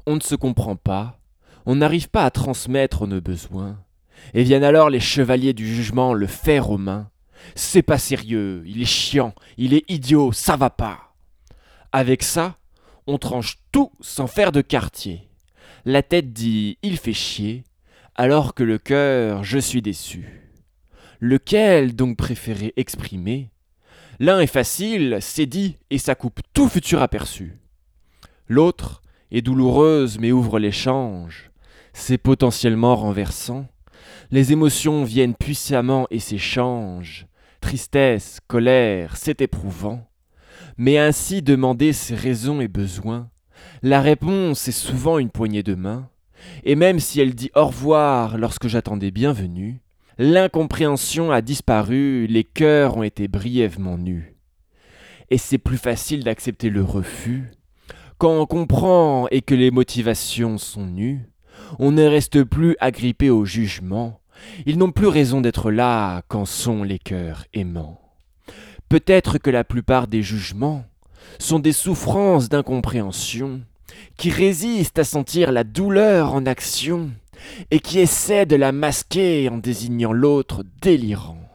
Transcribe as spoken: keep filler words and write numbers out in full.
on ne se comprend pas, on n'arrive pas à transmettre nos besoins, et viennent alors les chevaliers du jugement le faire aux mains. C'est pas sérieux, il est chiant, il est idiot, ça va pas. Avec ça, on tranche tout sans faire de quartier. La tête dit il fait chier, alors que le cœur je suis déçu. Lequel donc préférer exprimer? L'un est facile, c'est dit, et ça coupe tout futur aperçu. L'autre est douloureuse mais ouvre l'échange. C'est potentiellement renversant. Les émotions viennent puissamment et s'échangent. Tristesse, colère, c'est éprouvant. Mais ainsi demander ses raisons et besoins, la réponse est souvent une poignée de main. Et même si elle dit au revoir lorsque j'attendais bienvenue, l'incompréhension a disparu, les cœurs ont été brièvement nus. Et c'est plus facile d'accepter le refus. Quand on comprend et que les motivations sont nues, on ne reste plus agrippé au jugement. Ils n'ont plus raison d'être là quand sont les cœurs aimants. Peut-être que la plupart des jugements sont des souffrances d'incompréhension qui résistent à sentir la douleur en action et qui essaient de la masquer en désignant l'autre délirant.